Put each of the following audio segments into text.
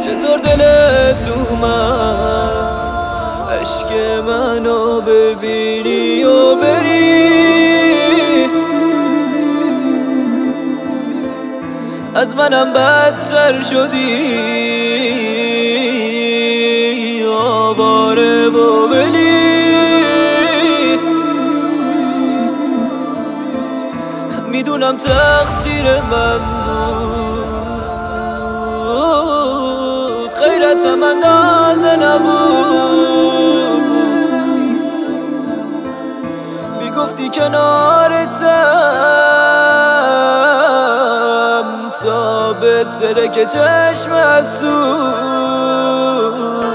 چطور دلت اومد عشق منو ببینی و بری، از منم بدتر شدی آواره و ولی. میدونم تقصیر من بود، غیرتم اندازه نبود. میگفتی کنارتم تا بهتره که چشم افسود.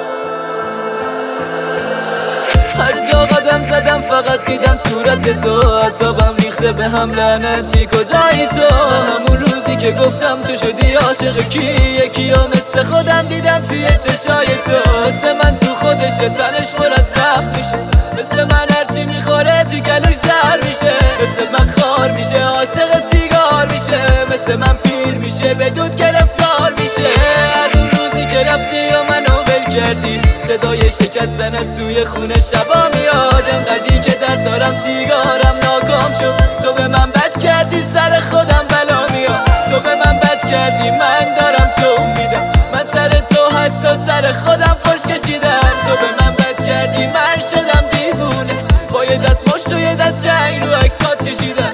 هر جا قدم زدم فقط دیدم صورت تو، اعصابم ریخته به هم لعنتی کجایی تو؟ همون روزی که گفتم تو شدی عاشق کی، یکیو مثل خودم دیدم توی چشای تو. مثل من تو خودش تنش پر از زخم میشه، مثل من هرچی میخوره تو گلوش زهر میشه، مثل من خار میشه عاشق سیگار میشه، مثل من پیر میشه به دود گرفتار میشه. از اون روزی که رفتی و منو ول کردی، صدای شکستن از سوی خونه شبا میاد. انقدری که درد دارم سیگارم ناکام شد، تو به من بد کردی سر خودم بلا میاد. تو به من بد کردی من دارم تو میدم، من سر تو حتی سر خودم خوش کشیدم. تو به من بد کردی من شدم دیوونه، با یه دست مشت و یه دست جنگ رو اکسات کشیدم.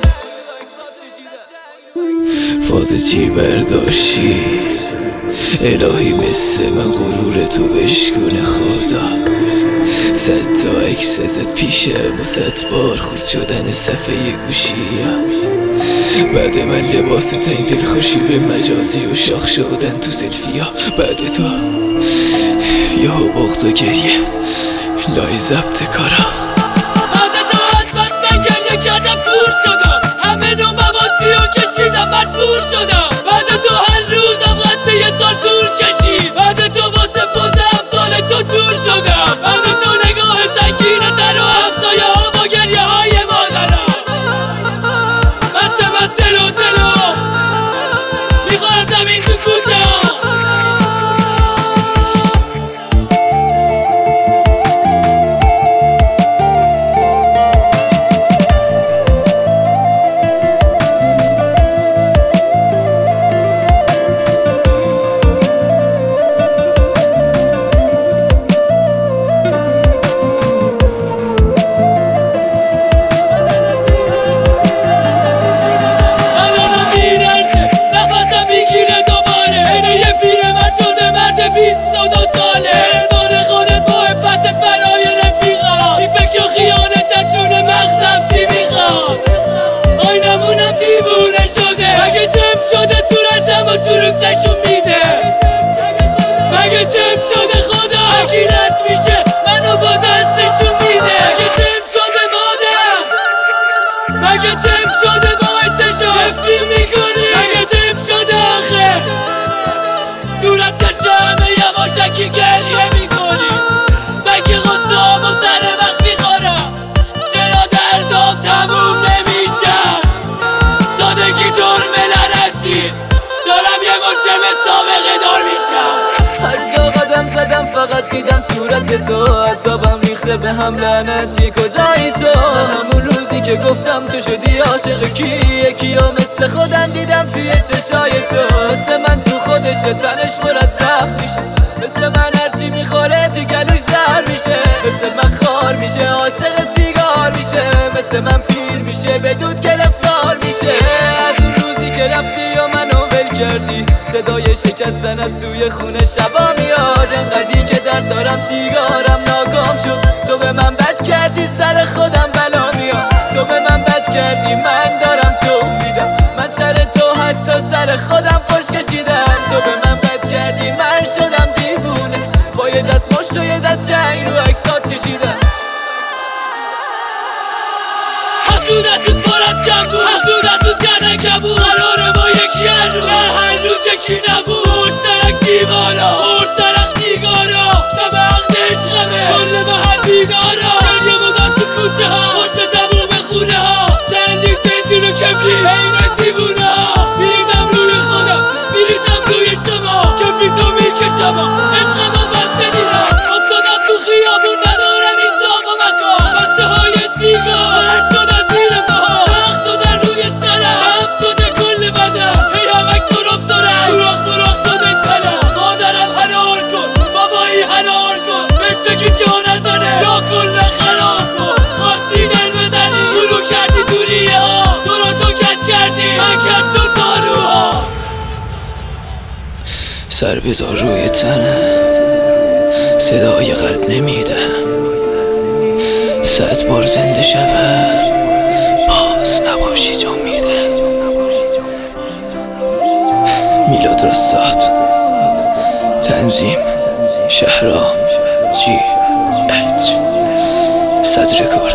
فاز چی برداشتی الهی مثل من غرور تو بشکونه خدا. 100 تا عکس ازت پیشم و 100 بار خورد شدن صفحه گوشی. بعد من لباس تا این دلخوشی به مجازی و شاخ شدن تو سلفیا. بعد تو یهو بغض و گریه لای ضبط کارا. بعد تو از بس من گریه کردم کور شدم، همه نوع موادی رو کشیدم مجبور شدم. بعد تو هر روزم قد یه سال طول کشید، بعد تو واسه پوز امثال تو جور شدم. بعد تو نگاه سنگین در و همسایه ها با گریه های مادرم، مثل تلو میخورم زمین تو کوچه ها. مگه چم شده صورتم و چروک نشون میده؟ مگه چم شده خدا حکیرت میشه منو با دست نشون میده؟ مگه چم شده مادر؟ مگه چم شده باعث شفری میکنی؟ مگه چم شده آخه دور از چشم همه یواشکی گریه میکنی؟ مگه غصه هم و سر وقت میخورم؟ چرا دردام تموم نمیشن؟ سادگی جرم لعنتی دارم یه مرچم سابقه دار میشم. هر جا قدم زدم فقط دیدم صورت تو، اعصابم ریخته به هم لعنتی کجایی تو؟ همون روزی که گفتم تو شدی عاشق کی، یکیو مثل خودم دیدم توی چشای تو. مثل من تو خودش تنش پر از زخم میشه، مثل من هرچی میخوره تو گلوش زهر میشه، مثل من خار میشه عاشق سیگار میشه، مثل من پیر میشه به دود گرفتار میشه. از اون روزی که رفتی و منو ول کردی، صدای شکستن از سوی خونه شبا میاد. انقدری که درد دارم سیگارم ناکام شد، تو به من بد کردی سر خودم بلا میاد. تو به من بد کردی من دارم تو میدم، من سر تو حتی سر خودم خوش کشیدم. تو به من بد کردی من شدم دیوونه، با یه دست مشت و یه دست جنگ رو اکسات کشیدم. حسود پر از کم بود، حسود کردن کم بود، قراره با یکی هر روز یکی نبود. مشترک دیوالا مشترک سیگارا، شب عقد عشقمه کل محل بیدارا. گریه بودن تو کوچه ها، خوش به تموم خونه ها، چندین بنزین و کبری حیرت دیوونه ها. میریزم روی خودم میریزم روی شما، کبریتو میکشم سر بذار روی تنه، صدای قلب نمیده، 100 بار زنده شود باز نباشی جا میده. میلاد رستاد، تنظیم شهرام جی اچ، صدر کار.